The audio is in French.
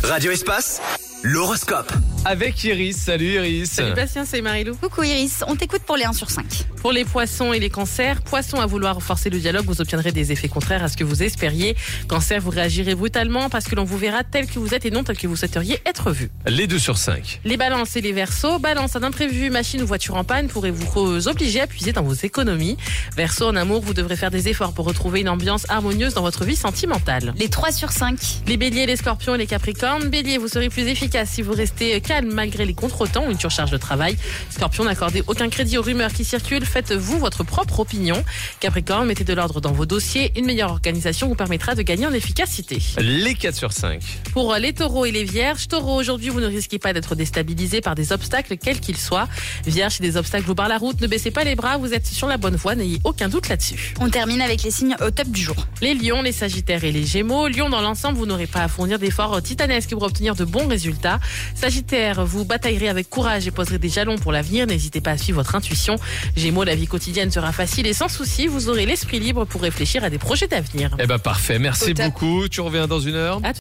Radio Espace, l'horoscope. Avec Iris, salut Iris. Salut Bastien, c'est Marilou. Coucou Iris, on t'écoute pour les 1 sur 5. Pour les poissons et les cancers, poissons, à vouloir forcer le dialogue, vous obtiendrez des effets contraires à ce que vous espériez. Cancer, vous réagirez brutalement parce que l'on vous verra tel que vous êtes et non tel que vous souhaiteriez être vu. Les 2 sur 5. Les balances et les verseaux, balance, un imprévu, machine ou voiture en panne pourrait vous obliger à puiser dans vos économies. Verseau, en amour, vous devrez faire des efforts pour retrouver une ambiance harmonieuse dans votre vie sentimentale. Les 3 sur 5. Les béliers, les scorpions et les capricornes. Bélier, vous serez plus efficace si vous restez calme malgré les contretemps ou une surcharge de travail. Scorpion, n'accordez aucun crédit aux rumeurs qui circulent. Faites-vous votre propre opinion. Capricorne, mettez de l'ordre dans vos dossiers. Une meilleure organisation vous permettra de gagner en efficacité. Les 4 sur 5. Pour les taureaux et les vierges, taureau, aujourd'hui, vous ne risquez pas d'être déstabilisé par des obstacles, quels qu'ils soient. Vierge, si des obstacles vous barrent la route, ne baissez pas les bras, vous êtes sur la bonne voie, n'ayez aucun doute là-dessus. On termine avec les signes au top du jour. Les lions, les sagittaires et les gémeaux. Lion, dans l'ensemble, vous n'aurez pas à fournir d'efforts titanesques pour obtenir de bons résultats. Sagittaire, vous bataillerez avec courage et poserez des jalons pour l'avenir. N'hésitez pas à suivre votre intuition. Gémeaux, la vie quotidienne sera facile et sans souci. Vous aurez l'esprit libre pour réfléchir à des projets d'avenir. Parfait, merci beaucoup. Tu reviens dans 1 heure.